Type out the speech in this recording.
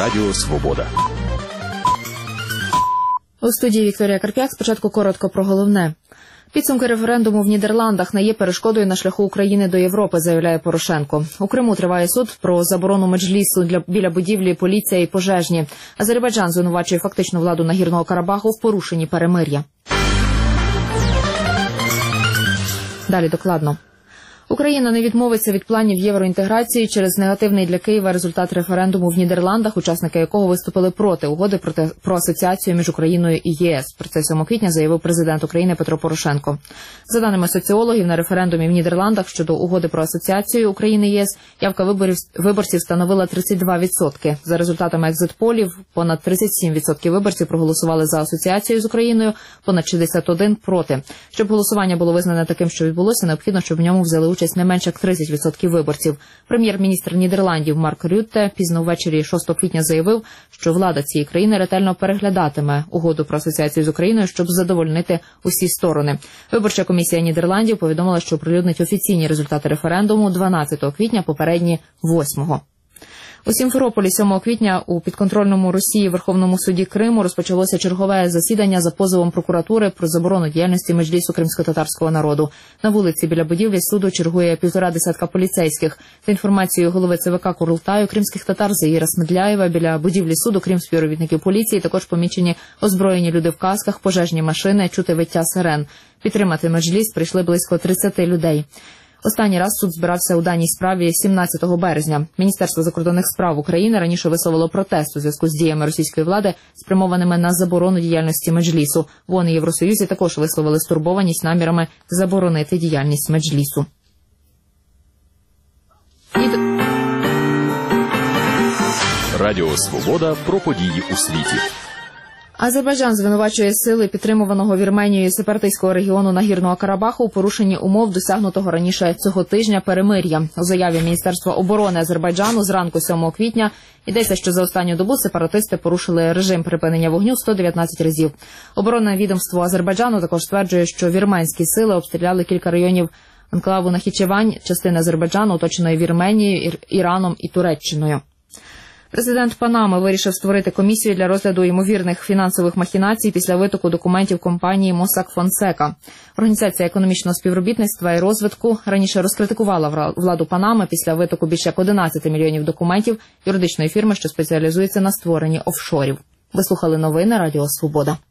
Радіо Свобода. У студії Вікторія Карп'як. Спочатку коротко про головне. Підсумки референдуму в Нідерландах не є перешкодою на шляху України до Європи, заявляє Порошенко. У Криму триває суд про заборону меджлісу біля будівлі поліція і пожежні. Азербайджан звинувачує фактичну владу Нагірного Карабаху в порушенні перемир'я. Далі докладно. Україна не відмовиться від планів євроінтеграції через негативний для Києва результат референдуму в Нідерландах, учасники якого виступили проти угоди про асоціацію між Україною і ЄС. Про це 7 квітня заявив президент України Петро Порошенко. За даними соціологів, на референдумі в Нідерландах щодо угоди про асоціацію України і єС явка виборців становила 32%. За результатами екзит-полів, понад 37% виборців проголосували за асоціацію з Україною, понад 61% проти. Щоб голосування було визнане таким, що відбулося, необхідно, щоб в ньому взяли участь не менше як 30% виборців. Прем'єр-міністр Нідерландів Марк Рютте пізно ввечері 6 квітня заявив, що влада цієї країни ретельно переглядатиме угоду про асоціацію з Україною, щоб задовольнити усі сторони. Виборча комісія Нідерландів повідомила, що оприлюднить офіційні результати референдуму 12 квітня, попередні 8-го. У Сімферополі 7 квітня у підконтрольному Росії Верховному суді Криму розпочалося чергове засідання за позовом прокуратури про заборону діяльності меджлісу кримськотатарського народу. На вулиці біля будівлі суду чергує 1,5 десятка поліцейських. За інформацією голови ЦВК Курултаю, кримських татар Заїра Смедляєва, біля будівлі суду, крім співробітників поліції, також помічені озброєні люди в касках, пожежні машини, чути виття сирен. Підтримати меджліс прийшли близько 30 людей. Останній раз суд збирався у даній справі 17 березня. Міністерство закордонних справ України раніше висловило протест у зв'язку з діями російської влади, спрямованими на заборону діяльності меджлісу. В ООН і Євросоюзі також висловили стурбованість намірами заборонити діяльність меджлісу. Радіо Свобода про події у світі. Азербайджан звинувачує сили підтримуваного Вірменією сепаратистського регіону Нагірного Карабаху у порушенні умов досягнутого раніше цього тижня перемир'я. У заяві Міністерства оборони Азербайджану зранку 7 квітня йдеться, що за останню добу сепаратисти порушили режим припинення вогню 119 разів. Оборонне відомство Азербайджану також стверджує, що вірменські сили обстріляли кілька районів анклаву Нахічевань, частини Азербайджану, оточеної Вірменією, Іраном і Туреччиною. Президент Панами вирішив створити комісію для розгляду ймовірних фінансових махінацій після витоку документів компанії Mossack Fonseca. Організація економічного співробітництва і розвитку раніше розкритикувала владу Панами після витоку більше як 11 мільйонів документів юридичної фірми, що спеціалізується на створенні офшорів. Ви слухали новини Радіо Свобода.